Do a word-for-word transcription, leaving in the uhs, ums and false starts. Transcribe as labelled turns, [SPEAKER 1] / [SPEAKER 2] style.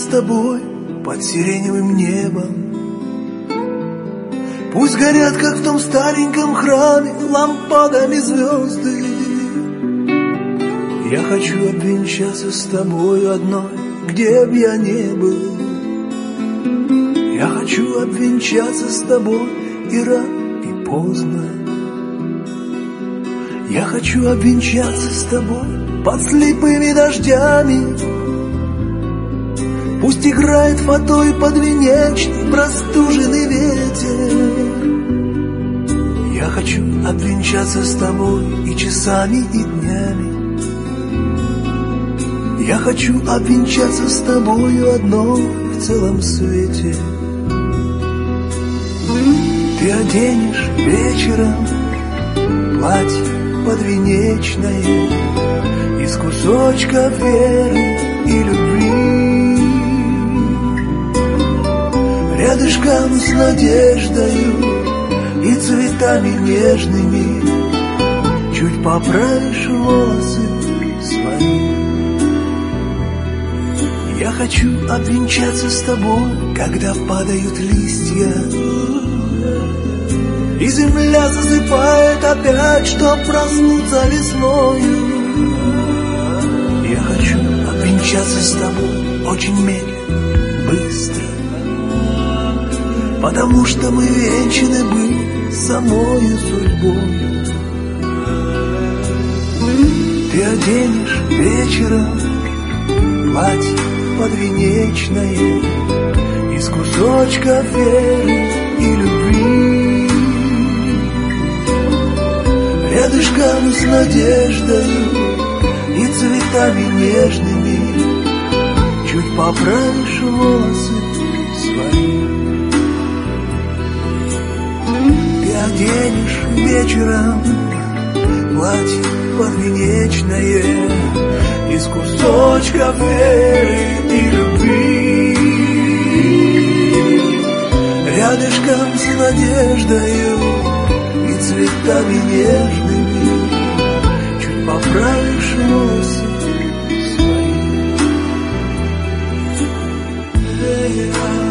[SPEAKER 1] с тобой под сиреневым небом. Пусть горят, как в том стареньком храме, лампадами звезды. Я хочу обвенчаться с тобой одной, где б я не был. Я хочу обвенчаться с тобой и рано, и поздно. Я хочу обвенчаться с тобой под слепыми дождями. Пусть играет фатой подвенечный простуженный ветер. Я хочу обвенчаться с тобой и часами, и днями. Я хочу обвенчаться с тобою одной в целом свете. Ты оденешь вечером платье подвенечное из кусочков веры и любви. Рядышком с надеждою и цветами нежными чуть поправишь волосы свои. Я хочу обвенчаться с тобой, когда падают листья, и земля засыпает опять, чтоб проснуться весною. Я хочу обвенчаться с тобой очень медленно, быстро, потому что мы венчаны были самою судьбою. Ты оденешь вечером платье подвенечное из кусочков веры и любви. Рядышком с надеждою и цветами нежными чуть поправишь волосы свои. Ты оденешь вечером платье подвенечное из кусочков веры и любви. Рядышком с надеждою и цветами нежными чуть поправишь волосы свои.